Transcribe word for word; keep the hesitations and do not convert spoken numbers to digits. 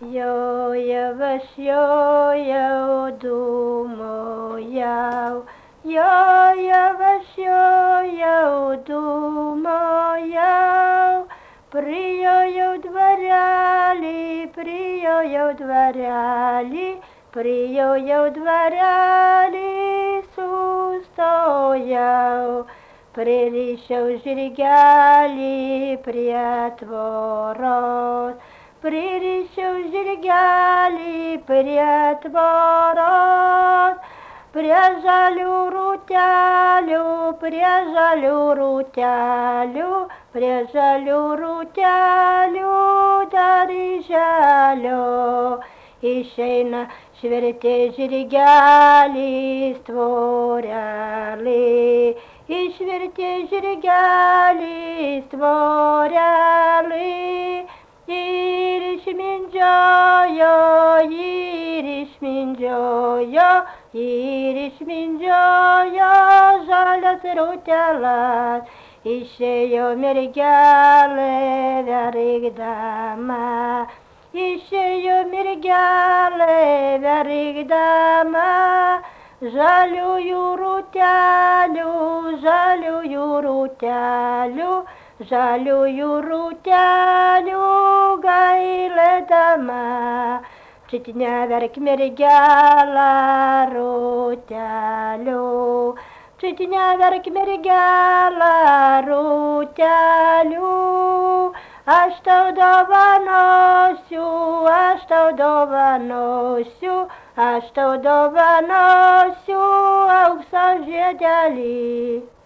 Joja aš jojau dūmojau, joja aš jojau dūmojau, prijojau dvarelį, prijojau dvarelį, prijojau dvarelį, sustojau, pririšau žirgelį prie tvoros. Pririšau žirgelį prie tvoros, prie žalių rūtelių, prie žalių rūtelių, prie žalių rūtelių darželio. Išeina švertė žirgelis tvorelį, išvertė žirgelis tvorelį. Ir išmindžiojo, ir išmindžiojo, ir išmindžiojo žalias rūtelas. Išėjo mergelė verkdama, išėjo mergelė verkdama. Žaliųjų rūtelių, žaliųjų rūtelių, žaliųjų rūtelių gailėdama. Čit neverk mergelė rūtelių, čit neverk mergelė rūtelių. Aš tau dovanosiu, aš tau dovanosiu, aš tau dovanosiu aukso žiedelį.